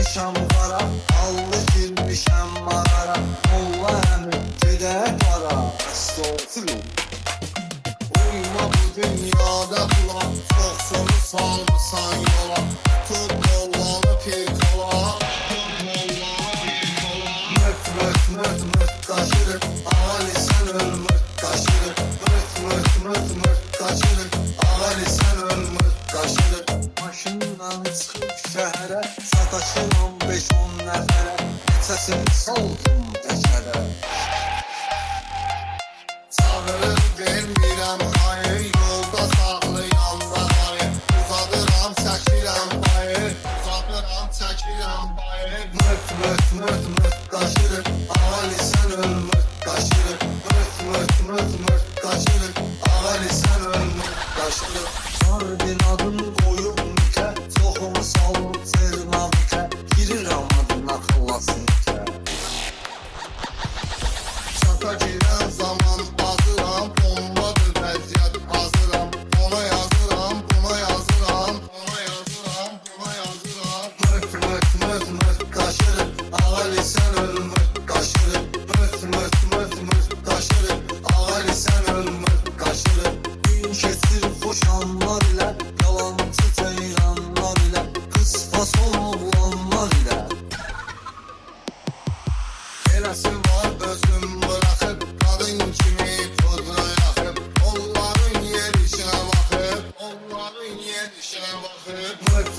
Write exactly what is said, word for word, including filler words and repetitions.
Girmişəm qara, allı girmişəm mağara. Molla əmi gedək para, əstağfurullah. Uyma bu dünyada kula, çok soru salmışsan yola. Tut mollanı pir kola, tut mollanı pir kola. Mırt mırt mırt mırt taşırık, ağali sen öl mırt taşırık. Mırt mırt mırt mırt taşırık, ağali sen öl mırt taşırık. Maşından çıxıb şəhərə, sataşıram beş on nəfərə. Neçəsini saldım təkərə. Çağırır vermirəm hayır, yolda saxlayanda hayır. Uzadıram çəkirəm bayır, uzadıram çəkirəm bayır. Mırt mırt mırt mırt taşırıq, ağali sen öl mırt taşırıq. Mırt mırt mırt mırt taşırıq, ağali sen öl mırt taşırıq. Sardin adım qoyub nikə, çoxumu salıb termometrə. Girirəm adına xıllasın ikə. Çata girən zaman hazıram, bombadır vəziyyət hazıram. Ona yazıram, buna yazıram, ona yazıram, buna yazıram. Mırt mırt mırt mırt taşırıq, ağali sen öl mırt taşırıq. Mırt mırt mırt mırt taşırıq, ağali sen öl mırt taşırıq. Gün keçir xoş anlar ilə, yalancı ceyranlar ilə, qız fason oğlanlar ilə. Eləsi var özüm bıraxıb, qadın kimi pudra yaxıb. Onların yer işinə baxıb, onların yer işinə baxıb. Mırt